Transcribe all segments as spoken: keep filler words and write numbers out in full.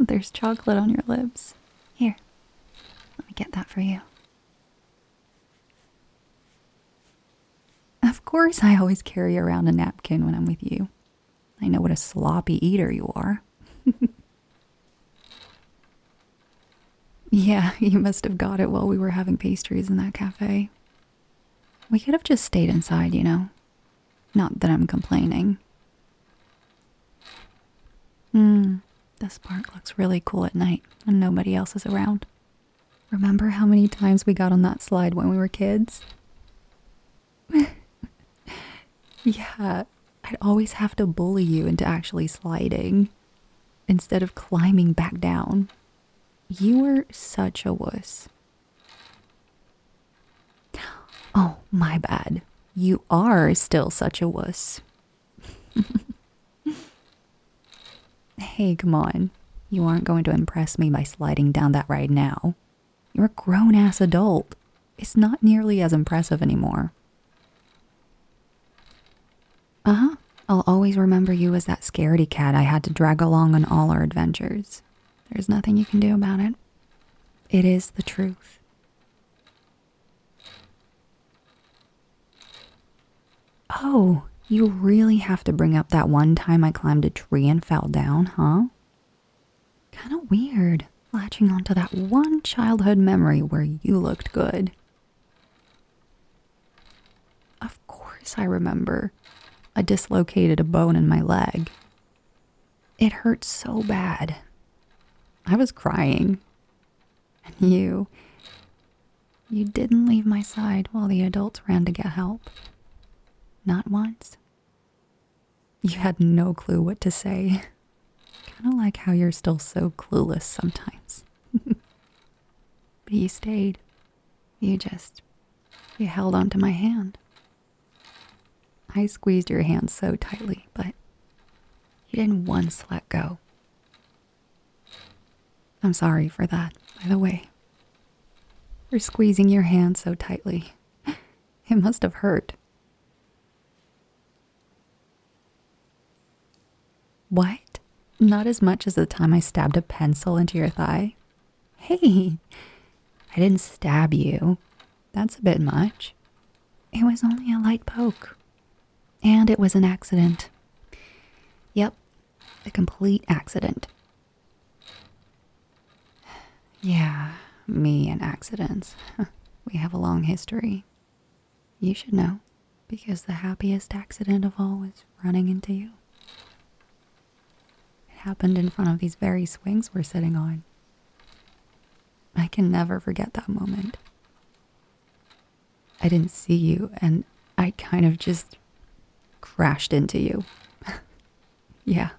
there's chocolate on your lips. Here, let me get that for you. Of course, I always carry around a napkin when I'm with you. I know what a sloppy eater you are. Yeah, you must have got it while we were having pastries in that cafe. We could have just stayed inside, you know. Not that I'm complaining. Hmm, this park looks really cool at night when nobody else is around. Remember how many times we got on that slide when we were kids? Yeah, I'd always have to bully you into actually sliding instead of climbing back down. You were such a wuss. Oh, my bad. You are still such a wuss. Hey, come on. You aren't going to impress me by sliding down that ride now. You're a grown-ass adult. It's not nearly as impressive anymore. Uh-huh. I'll always remember you as that scaredy cat I had to drag along on all our adventures. There's nothing you can do about it. It is the truth. Oh, you really have to bring up that one time I climbed a tree and fell down, huh? Kind of weird, latching onto that one childhood memory where you looked good. Of course I remember. I dislocated a bone in my leg. It hurt so bad. I was crying. And you... You didn't leave my side while the adults ran to get help. Not once. You had no clue what to say. Kind of like how you're still so clueless sometimes. But you stayed. You just... You held onto my hand. I squeezed your hand so tightly, but you didn't once let go. I'm sorry for that, by the way. For squeezing your hand so tightly. It must have hurt. What? Not as much as the time I stabbed a pencil into your thigh? Hey, I didn't stab you. That's a bit much. It was only a light poke. And it was an accident. Yep, a complete accident. Yeah, me and accidents. We have a long history. You should know, because the happiest accident of all was running into you. It happened in front of these very swings we're sitting on. I can never forget that moment. I didn't see you, and I kind of just crashed into you. Yeah.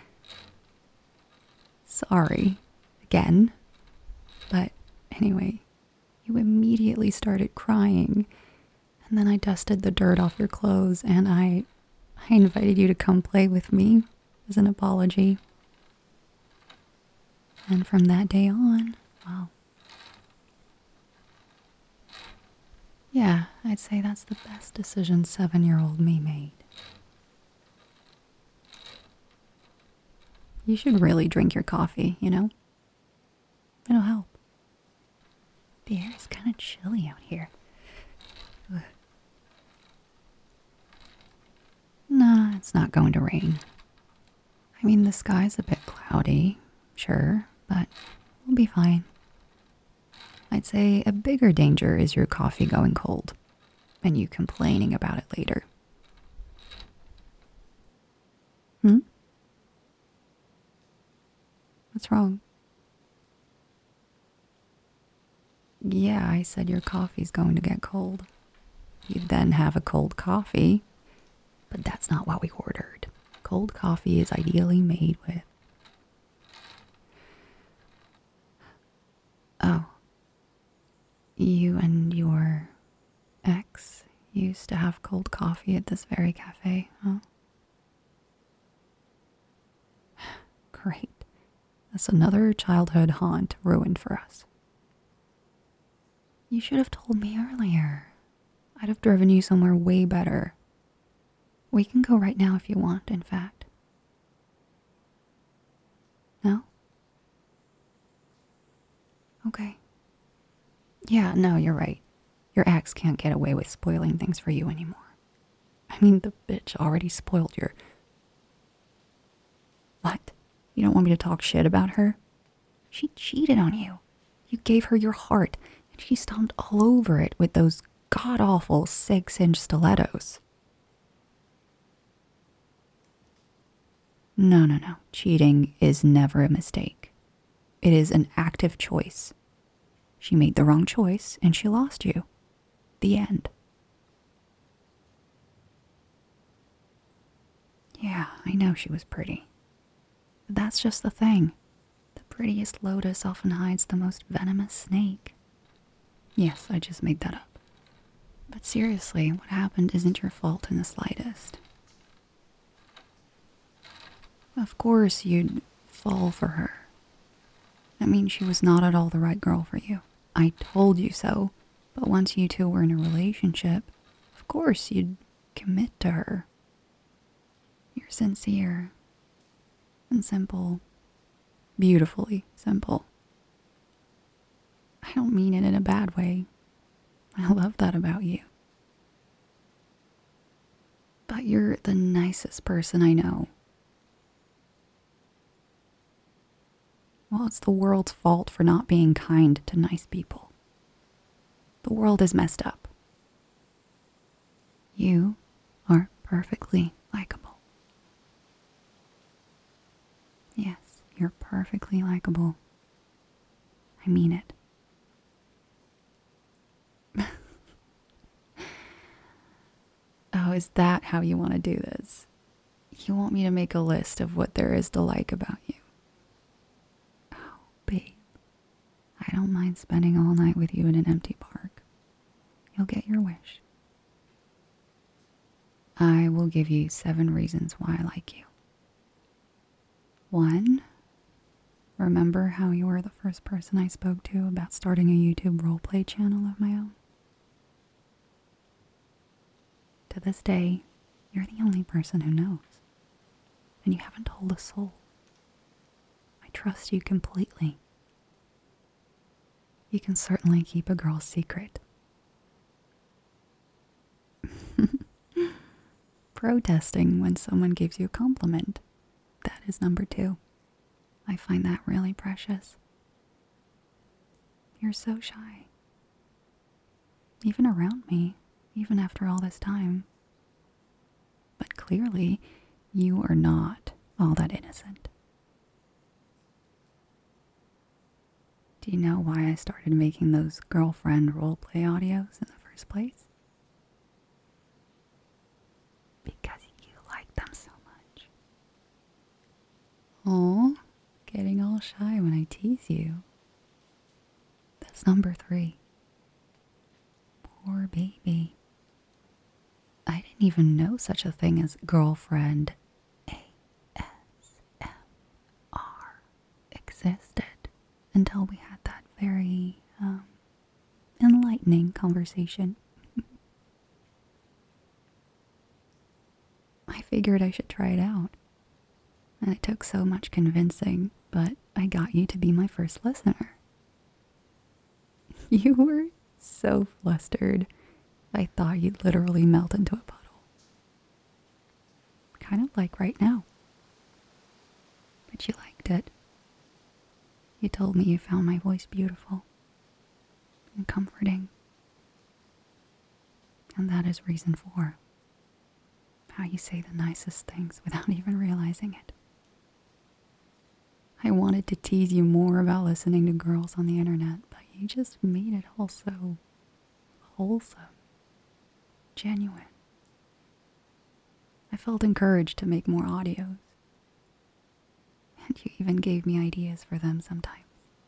Sorry. Again. But anyway, you immediately started crying. And then I dusted the dirt off your clothes and I, I invited you to come play with me as an apology. And from that day on, well, yeah, I'd say that's the best decision seven-year-old me made. You should really drink your coffee, you know? It'll help. The air is kind of chilly out here. Ugh. Nah, it's not going to rain. I mean, the sky's a bit cloudy, sure, but we'll be fine. I'd say a bigger danger is your coffee going cold, and you complaining about it later. Hmm? What's wrong? Yeah, I said your coffee's going to get cold. You'd then have a cold coffee, but that's not what we ordered. Cold coffee is ideally made with... Oh. You and your ex used to have cold coffee at this very cafe, huh? Great. That's another childhood haunt ruined for us. You should have told me earlier. I'd have driven you somewhere way better. We can go right now if you want, in fact. No? Yeah, no, you're right. Your ex can't get away with spoiling things for you anymore. I mean, the bitch already spoiled your... What? You don't want me to talk shit about her? She cheated on you. You gave her your heart, and she stomped all over it with those god-awful six-inch stilettos. No, no, no. Cheating is never a mistake. It is an active choice. She made the wrong choice, and she lost you. The end. Yeah, I know she was pretty. But that's just the thing. The prettiest lotus often hides the most venomous snake. Yes, I just made that up. But seriously, what happened isn't your fault in the slightest. Of course you'd fall for her. I mean, she was not at all the right girl for you. I told you so. But once you two were in a relationship, of course you'd commit to her. You're sincere and simple. Beautifully simple. I don't mean it in a bad way. I love that about you. But you're the nicest person I know. Well, it's the world's fault for not being kind to nice people. The world is messed up. You are perfectly likable. Yes, you're perfectly likable. I mean it. Oh, is that how you want to do this? You want me to make a list of what there is to like about you? Oh, babe. I don't mind spending all night with you in an empty park. You'll get your wish. I will give you seven reasons why I like you. One, remember how you were the first person I spoke to about starting a YouTube roleplay channel of my own? To this day, you're the only person who knows. And you haven't told a soul. I trust you completely. You can certainly keep a girl's secret. Protesting when someone gives you a compliment. That is number two. I find that really precious. You're so shy. Even around me, even after all this time. But clearly, you are not all that innocent. Do you know why I started making those girlfriend roleplay audios in the first place? Because you like them so much. Aw, getting all shy when I tease you. That's number three. Poor baby. I didn't even know such a thing as girlfriend A S M R existed until we had that very um, enlightening conversation. I figured I should try it out. And it took so much convincing, but I got you to be my first listener. You were so flustered. I thought you'd literally melt into a puddle. Kind of like right now. But you liked it. You told me you found my voice beautiful and comforting. And that is reason four. How you say the nicest things without even realizing it. I wanted to tease you more about listening to girls on the internet, but you just made it all so wholesome. Genuine. I felt encouraged to make more audios. And you even gave me ideas for them sometimes.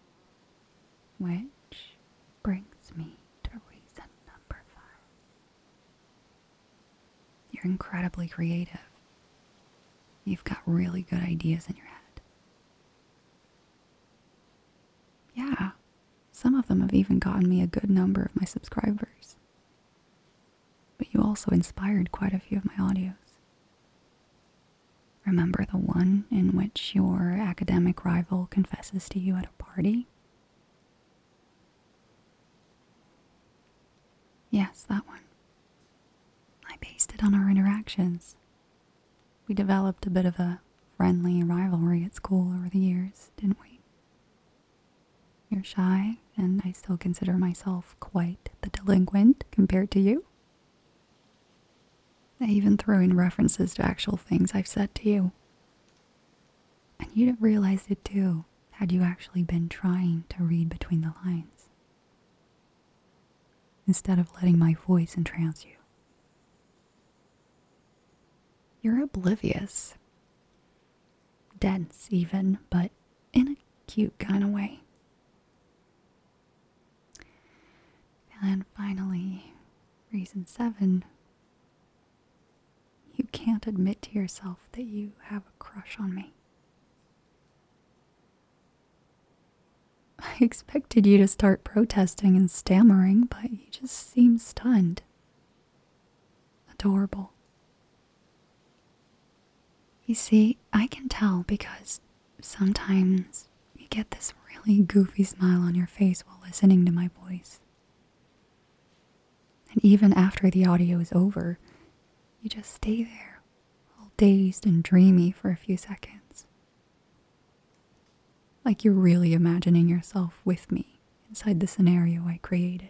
Which brings me to reason number five. You're incredibly creative. You've got really good ideas in your head. Yeah, some of them have even gotten me a good number of my subscribers. But you also inspired quite a few of my audios. Remember the one in which your academic rival confesses to you at a party? Yes, that one. I based it on our interactions. We developed a bit of a friendly rivalry at school over the years, didn't we? You're shy, and I still consider myself quite the delinquent compared to you. I even threw in references to actual things I've said to you. And you'd have realized it too, had you actually been trying to read between the lines, instead of letting my voice entrance you. You're oblivious. Dense, even, but in a cute kind of way. And finally, reason seven. You can't admit to yourself that you have a crush on me. I expected you to start protesting and stammering, but you just seem stunned. Adorable. You see, I can tell because sometimes you get this really goofy smile on your face while listening to my voice. And even after the audio is over, you just stay there, all dazed and dreamy for a few seconds. Like you're really imagining yourself with me inside the scenario I created.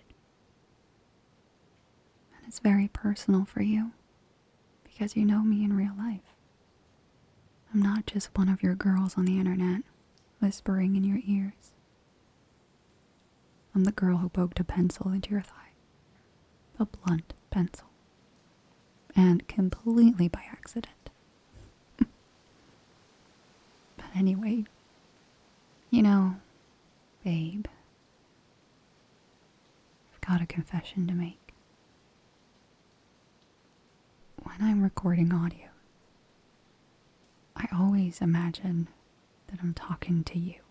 And it's very personal for you, because you know me in real life. I'm not just one of your girls on the internet, whispering in your ears. I'm the girl who poked a pencil into your thigh. A blunt pencil. And completely by accident. But anyway, you know, babe, I've got a confession to make. When I'm recording audio, I always imagine that I'm talking to you.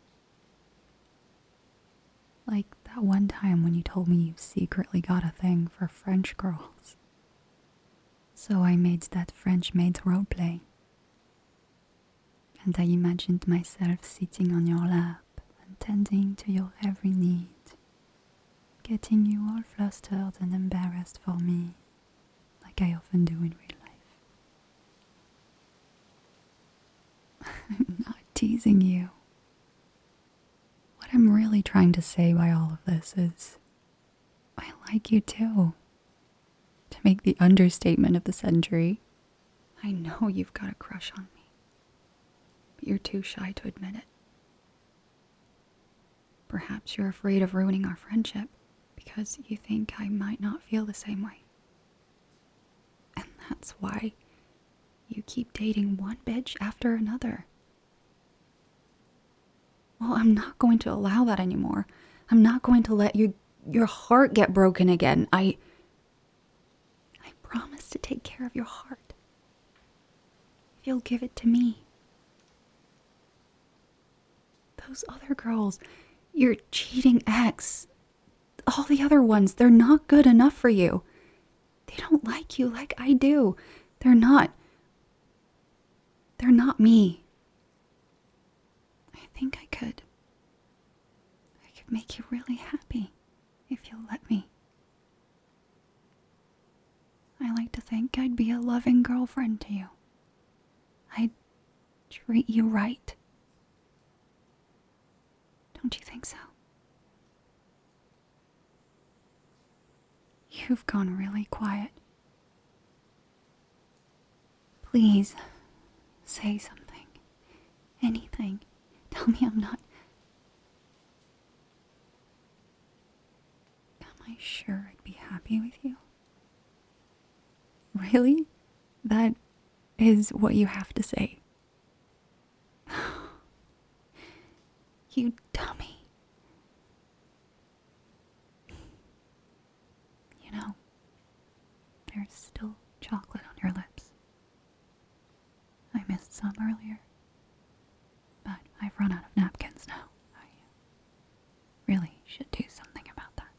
Like that one time when you told me you secretly got a thing for French girls. So I made that French maid's roleplay. And I imagined myself sitting on your lap and tending to your every need, getting you all flustered and embarrassed for me, like I often do in real life. I'm not teasing you. What I'm really trying to say by all of this is, I like you too. To make the understatement of the century, I know you've got a crush on me, but you're too shy to admit it. Perhaps you're afraid of ruining our friendship because you think I might not feel the same way. And that's why you keep dating one bitch after another. Well, I'm not going to allow that anymore. I'm not going to let you, your heart get broken again. I, I promise to take care of your heart. If you'll give it to me. Those other girls, your cheating ex, all the other ones, they're not good enough for you. They don't like you like I do. They're not. They're not me. I think I could. I could make you really happy if you'll let me. I like to think I'd be a loving girlfriend to you. I'd treat you right. Don't you think so? You've gone really quiet. Please, say something. Anything. Tell me I'm not... Am I sure I'd be happy with you? Really? That is what you have to say. You dummy. You know, there's still chocolate on your lips. I missed some earlier, but I've run out of napkins now. I really should do something about that.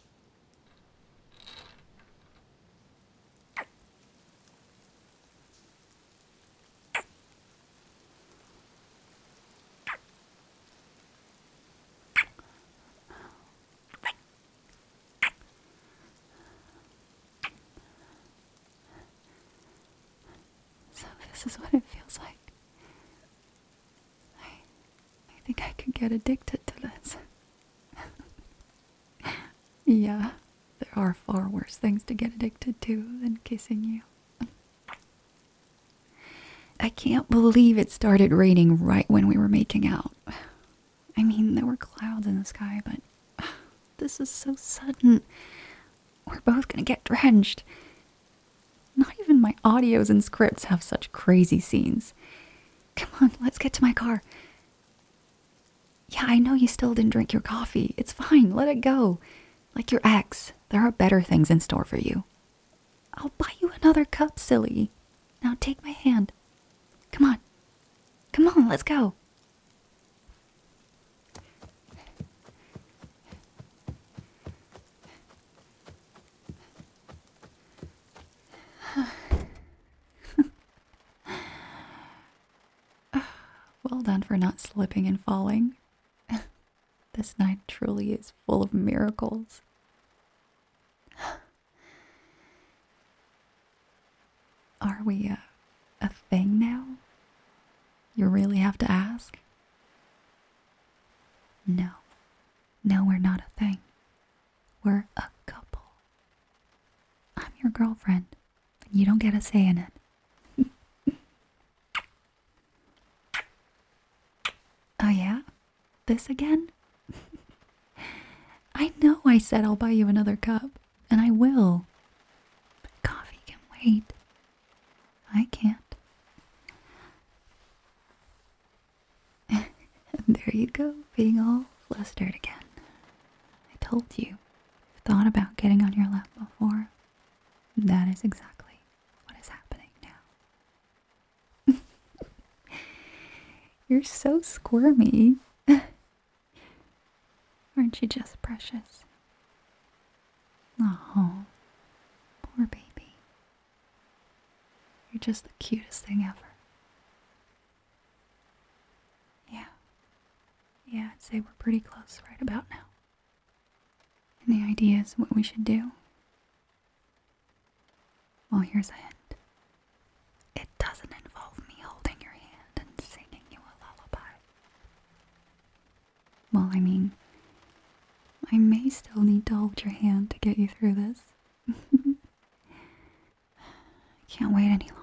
This is what it feels like. I, I think I could get addicted to this. Yeah, there are far worse things to get addicted to than kissing you. I can't believe it started raining right when we were making out. I mean, there were clouds in the sky, but this is so sudden. We're both gonna get drenched. Not even my audios and scripts have such crazy scenes. Come on, let's get to my car. Yeah, I know you still didn't drink your coffee. It's fine, let it go. Like your ex, there are better things in store for you. I'll buy you another cup, silly. Now take my hand. Come on. Come on, let's go. Well done for not slipping and falling. This night truly is full of miracles. Are we a, a thing now? You really have to ask? No. No, we're not a thing. We're a couple. I'm your girlfriend. You don't get a say in it. Oh yeah? This again? I know I said I'll buy you another cup, and I will. But coffee can wait. I can't. There you go, being all flustered again. I told you, you've thought about getting on your lap before. That is exactly what is happening now. You're so squirmy. Aren't you just precious? Oh, poor baby. You're just the cutest thing ever. Yeah. Yeah, I'd say we're pretty close right about now. Any ideas what we should do? Well, here's a hint. It doesn't involve me holding your hand and singing you a lullaby. Well, I mean, I may still need to hold your hand to get you through this. I can't wait any longer.